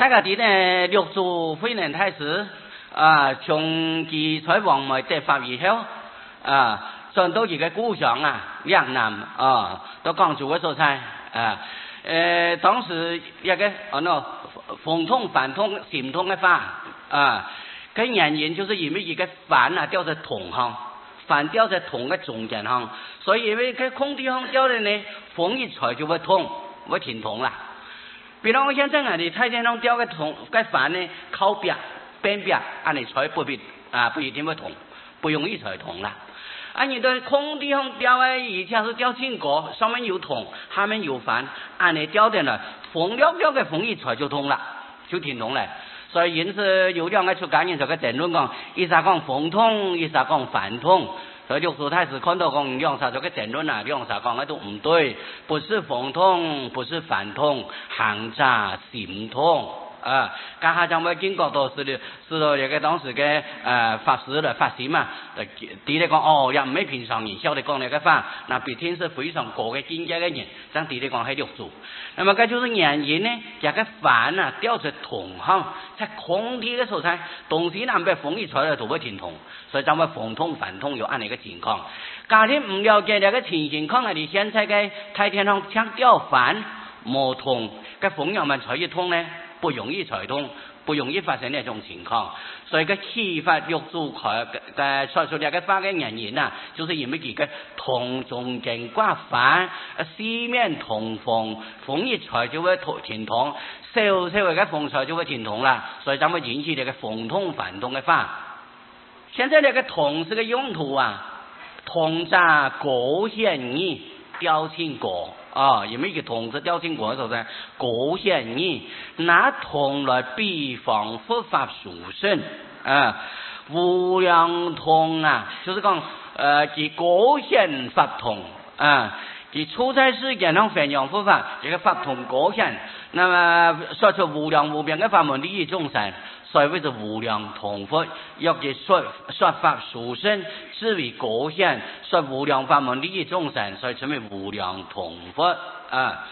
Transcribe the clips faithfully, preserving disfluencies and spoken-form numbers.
大家啲呢六祖慧能太师啊，从其在黄梅得法以后啊，上到佢嘅故乡啊，嶺南啊，到江州嘅所在啊，誒當時一個啊喏風通、反通、閃通嘅法啊，佢原因就是因為一個帆啊吊在筒上，帆吊在筒嘅中間上，所以因為佢空地上吊的呢，風一吹就會通，會停筒啦。比如我現在啊，你太天上吊個筒，個帆呢靠邊邊邊，按你吹不必啊，不一定會通，不容易吹通啦。啊，你的空地上吊啊，以前是吊青果，上面有筒，下面有帆，按你吊的呢，風了了嘅風一吹就通了，就停通了。所以因此有兩個出家人就個爭論講，一啥講風通，一啥講帆通。所以六祖太師看到講兩啥就個爭論啊，兩啥講嘅都唔對，不是風通，不是帆通，行雜閃通。啊，家下將會經過到是的，是到一個當時嘅誒法師啦，法師嘛，啲嚟講哦，又唔係平常人曉得講呢個法，那必定是非常高嘅境界嘅人，像啲嚟講係六祖。那麼這就是原因呢，這個帆啊吊在筒上，在空地嘅所在，東西南北風一吹咧就會停筒，所以將會風通帆通有按呢個情況。家庭唔了解呢個情形，可能你現在嘅太天上想吊帆冇通，個風要咪吹一通呢？不容易吹通，不容易發生呢種情況，所以個啟發六祖佢嘅所說呢個法嘅原因啊，就是因為佢嘅筒中間掛帆，四面通風，風一吹就會停筒，少少嘅風吹就會停筒啦，所以咱們引起呢個風通帆通嘅法。現在呢個筒是個用途啊，筒扎高顯義吊青果。啊，因為個筒子吊青果嘅時候呢，高顯義拿筒來比方佛法殊勝啊，無量筒啊，就是講呃，其高顯法筒啊，其出在世間上宣揚佛法，這個法筒高顯，那麼說出無量無邊嘅法門利益眾生。所謂是無量同佛，要其說說法殊勝，至為高顯，說無量法門利益眾生，所以稱為無量同佛啊。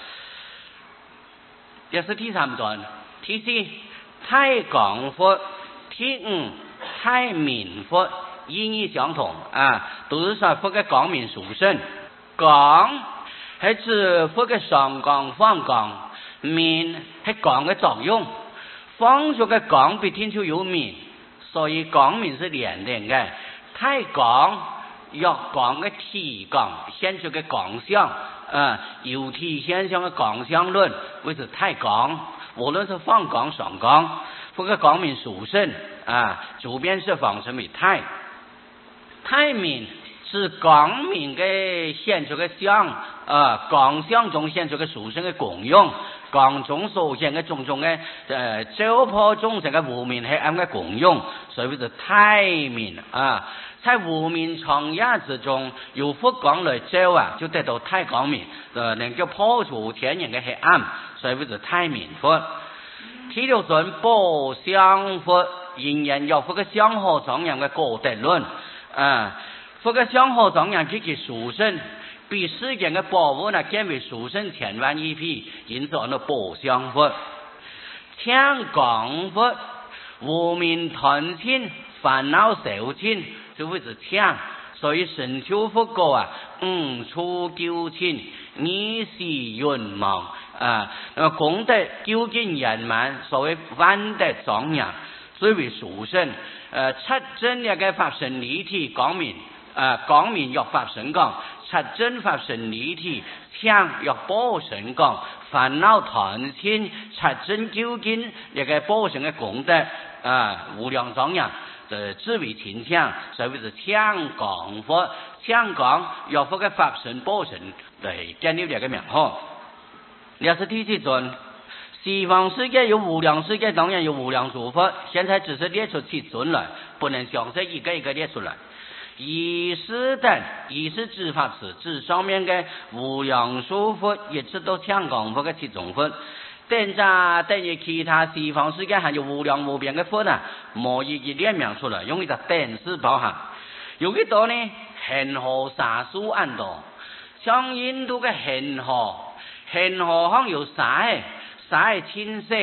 這是第三段。第四，太廣佛，第五，太明佛，意義相同啊，都是說佛嘅光明殊勝。光係指佛嘅上光、放光，明係光嘅作用。方說嘅光必定就有明，所以光明是連連嘅。太光若光嘅體光，顯出嘅光相，啊，有體現象嘅光相論，為之太光。無論是放光、上光，佛嘅光明殊勝啊，主邊是方稱為太。太明是光明嘅顯出嘅相，啊，光相中顯出嘅殊勝嘅功用。光中所顯嘅種種嘅誒照破眾生嘅無明黑暗嘅功用，所以是太明啊！在無明長夜之中，由佛光來照啊，就得到太光明，誒能夠破除天人嘅黑暗，所以是太明佛。第六尊寶相佛，仍然有佛嘅相好莊嚴嘅高德論啊！佛嘅相好莊嚴極其殊勝。比世間嘅寶物呢，更為殊勝千萬億匹，因此我哋寶相佛、天廣佛、無明斷盡、煩惱少盡，就會是天。所以神秀佛告啊，五處究竟，二時圓滿啊，那麼功德究竟圓滿，所謂萬德莊嚴，最為殊勝。呃，七真一個法身離體光明。啊，光明若法身講，七真法身離體，天若寶身講，煩惱斷盡，七真究竟一個寶身嘅功德啊，無量莊嚴，就至為清淨，所以是天廣佛，天廣若佛嘅法身寶身嚟建立一個名號。這是第七尊。西方世界有無量世界，當然有無量諸佛，現在只是列出七尊來，不能詳細一個一個列出來。以是等，以是指法此指上面嘅無量數佛，亦知道天廣佛嘅七種佛。等在等於其他西方世界還有無量無邊嘅佛啊，冇一一列明出來，用一個等字包含。有幾多呢？恒河沙數安多，像印度嘅恒河，恒河上有沙，沙清澈，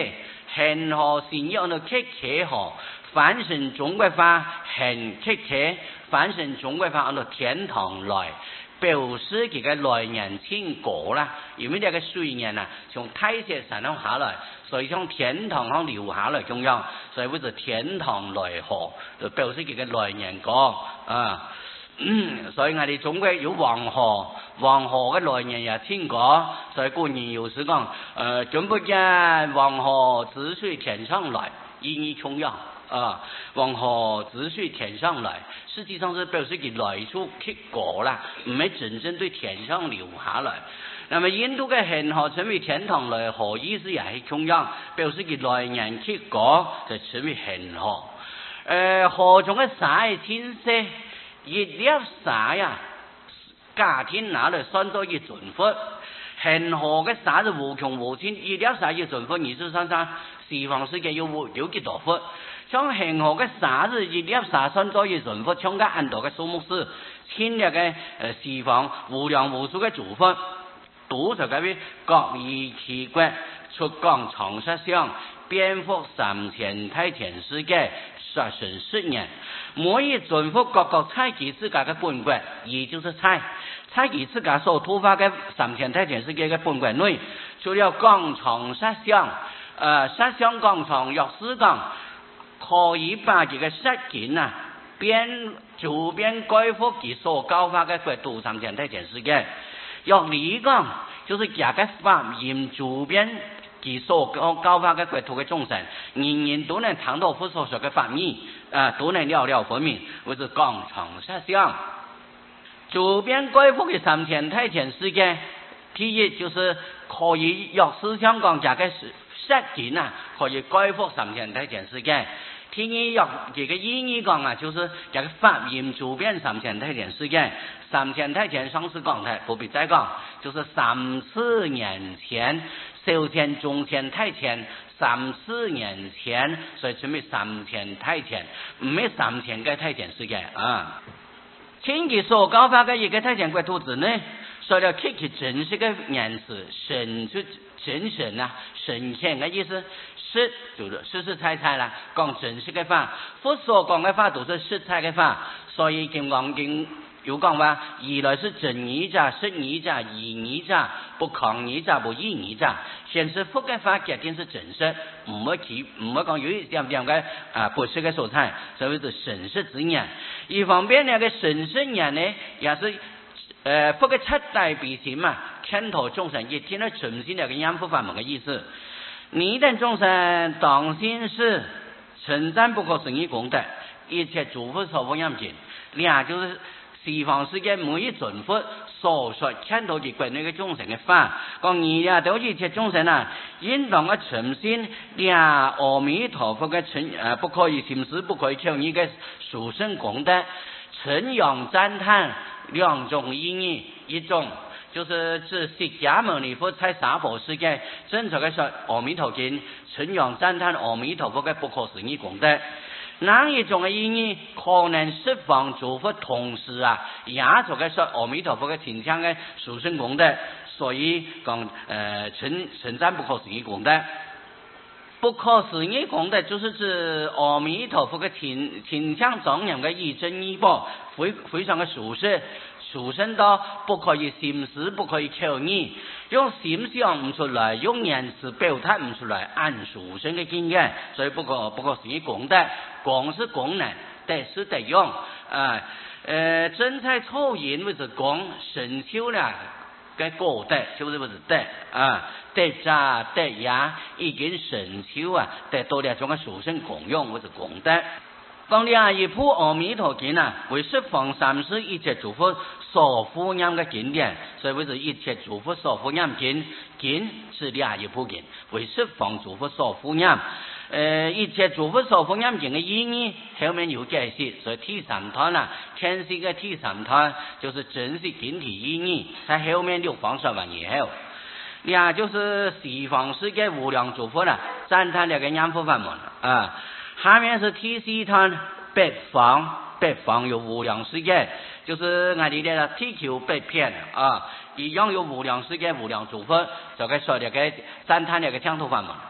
恒河信仰的克克河，翻成中国话恒克克，翻成中国话按照天堂来。表示佢嘅來年天國啦，因為呢個水年啊，從大雪山上下來，所以從天堂上流下來咁樣，所以會是天堂來河，就表示佢嘅來年國啊。嗯，所以我哋中國有黃河，黃河嘅來年也天國，所以古人有時講，誒，君不見黃河之水天上來，意義同樣。啊，黃河之水天上來，實際上是表示佢來處去過啦，唔係真正對天上流下來。那麼印度嘅恒河稱為天堂來河，意思也係同樣，表示佢來年去過就稱為恒河。誒，河中嘅沙天色，一粒沙呀，夏天拿來算作一寸幅。恒河嘅沙是無窮無盡，一粒沙一寸幅，意思上上西方世界有有幾多幅？像恒河嘅沙子一粒沙算作一寸幅，像個很多嘅數目是千日嘅誒西方無量無數嘅祝福，都就咁樣各異其國，出廣長實相，遍覆三千大千世界，十成十年。每一寸幅各各採其自家嘅本國，也就是採採其自家所突發嘅三千大千世界嘅本國內，除了廣長實相，誒實相廣長若是講。可以把這個實境啊，變周邊改覆其所教化嘅國度三千大千世界。若你講，就是這個法音周邊其所教教化嘅國度嘅眾生，人人都能聽到佛所說嘅法義，啊，都能了了分明，或者廣長實相。周邊改覆嘅三千大千世界，第一就是可以若思想講這個實境啊，可以改覆三千大千世界。第二要這個意義講啊，就是這個法音周邊三千大千世界，三千大千上次講的不必再講，就是三四年前，小千、中千、大千，三四年前，所以稱為三千大千，唔係三千個大千世界啊。前期所教化嘅一個大千國土之內，說了極其真實嘅言辭，神出真神啊，神仙嘅意思。實就是實實在在啦，講真實嘅法，佛所講嘅法都是實在嘅法，所以經講經有講話，二來是真義者、實義者、義義者、不抗義者、不異義者。顯示佛嘅法決定是真實，唔會其唔會講有一點點嘅啊不實嘅所在，所以是神實之言。一方面呢個神實言呢，也是誒佛嘅七大悲心嘛，勸導眾生一天都重新那個養護法門嘅意思。你等眾生當心是稱讚不可思議功德，一切諸佛所奉養盡。兩就是西方世界每一尊佛所說勸導嘅國內嘅眾生嘅法，講你呀都一切眾生啊，應當嘅誠心兩阿彌陀佛嘅稱誒不可以行事，不可以求你嘅殊勝功德，稱揚讚歎兩種意義，一種。就是指釋迦牟尼佛在娑婆世界正確嘅說阿彌陀經，稱揚讚歎阿彌陀佛嘅不可思議功德。哪一種嘅意義可能十方諸佛同時啊，也做嘅說阿彌陀佛嘅清淨嘅殊勝功德，所以講誒稱稱讚不可思議功德。不可思議功德就是指阿彌陀佛嘅清清淨莊嚴嘅義真義報，非非常嘅殊勝。殊勝到不可以心思，不可以求你，用心想唔出來，用言辭表達唔出來，按殊勝嘅經驗，所以不可不可思議功德，功是功能，德是德用啊。呃，真才錯言為是功，神修啦嘅果德，就是不是德啊？德渣德雅已經神修啊，得到了種嘅殊勝功用，為是功德。講兩一部阿彌陀經啊，為十方三世一切諸佛所護念嘅經典，所以為是一切諸佛所護念經，經是兩一部經，為十方諸佛所護念。呃，一切諸佛所護念經嘅意義，後面有解釋，所以第三段啦，天師嘅第三段就是真實經體意義，在後面六方說完以後，兩就是西方世界無量諸佛啦，讚歎了個念佛法門啊。下面是第四段北方，北方有無量世界，就是我哋的地球北片啊，一樣有無量世界無量諸佛，就該說了個讚歎了個講陀法門。